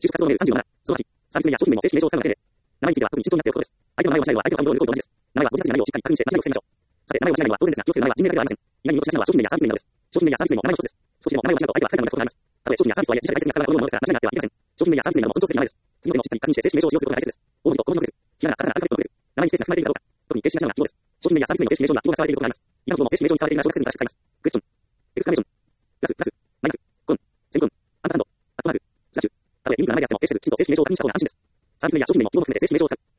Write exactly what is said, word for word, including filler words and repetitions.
就職活動メールさんじゅうなな、そのはち、サービスメディア商品名の正式名称を使うだけで、名前については特に慎重になっておくことです。相手の名前を間違えるのは相手の顔色を見ることと同じです。名前はご自身の内容をしっかり確認して間違いを防ぎましょう。さて、名前を間違えるのは当然ですが、気をつける名前は人名だけではありません。意外に見落としがちなのは商品名やサービス名なのです。商品名やサービス名も名前の一つです。少しでも名前を間違うと相手は不快なものがとなります。たとえ商品やサービスとはいえ、自社で大切に扱うようなものですが、間違いがあってはいけません。商品名やサービス名も尊重すべき名前です。次の点をしっかり確認して正式名称を使用することが大切です。大文字と小文字の区別。ひらがな、カタカナ、アルファベットの区別。名前にスペースが含まれているかどうか。特に形式が違うのは記号です。商品名やサービス名の正式名称には記号が使われていることがあります。以下の記号も正式名称に使われている名称がすぐに正しく使います。クエスチョン。エクスクラメーション。プラス、プラス、マイナス、コン、セミコン、アンダーサンド、アットマーク、スラッシュ。たとえユニークな名前であっても、決してきちんと正式名称を確認した方が安心です。サービス名や商品名も記号も含めて正式名称を使う。